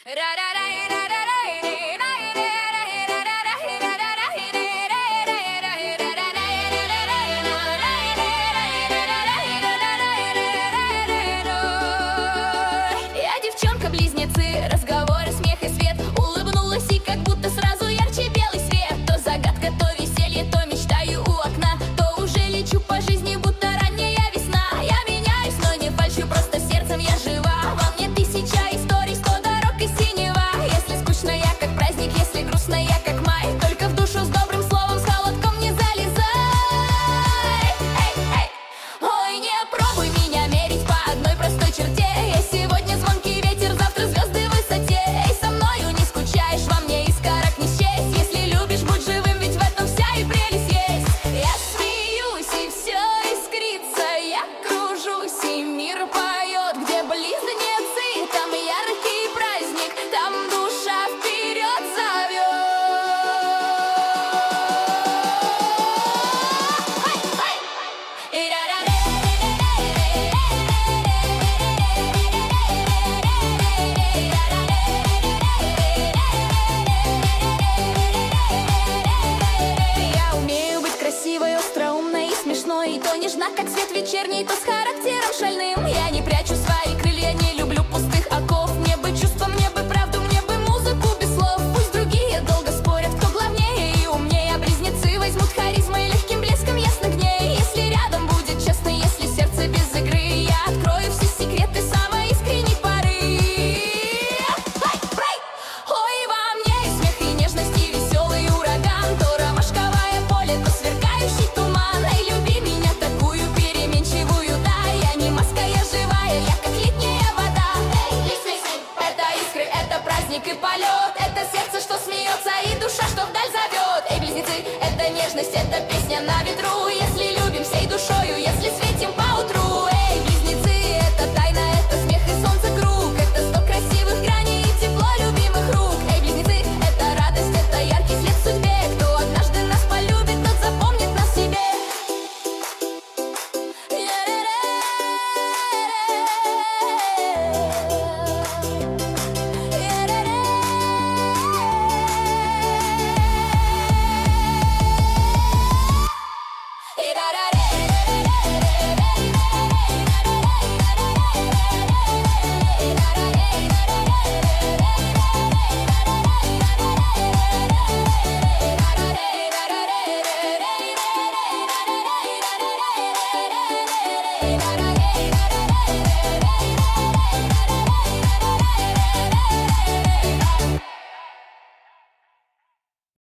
Я девчонка-близнецы, разговоры, смех и свет. Улыбнулась и как будто сразу ярче белый свет. То загадка, то веселье, то мечтаю у окна, то уже лечу по жизни, будто ранняя весна. Я меняюсь, но не фальшью, просто сердцем я жива. Во мне тысяча историй, 100 дорог и синева. Если скучно, я как праздник, если грустно, я как май. Только в душу с добрым словом, с холодком не залезай. Эй, эй. Ой, не пробуй меня мерить по одной простой черте. Я сегодня звонкий ветер, завтра звезды в высоте. Эй, со мною не скучаешь, во мне искорок не счесть. Если любишь, будь живым, ведь в этом вся и прелесть есть. Я смеюсь, и все искрится, я кружусь, и мир поет. Где близнецы, там яркий праздник, там душа вперед зовет. Я умею быть красивой, остроумной и смешной, и то нежна, как свет вечерний, то с характером шальным. Я не прячу свои крылья, не люблю пустых оков. Мне бы чувства, мне бы правду, мне бы музыку без слов. Пусть другие долго спорят, кто главнее и умнее, а близнецы возьмут харизмой, легким блеском ясных дней. Если рядом будет честно, если сердце без игры, я открою все секреты самой искренней поры. Ой, во мне и смех, и нежность, и веселый ураган, то ромашковое поле, то сверкающий туман. Эй, люби меня такую переменчивую, да, я не маска, я живая, я как летняя вода. Эй, это искры, это праздник и полет, это сердце, что смеется, и душа, что вдаль зовет. Эй, близнецы, это нежность, это песня на ветру.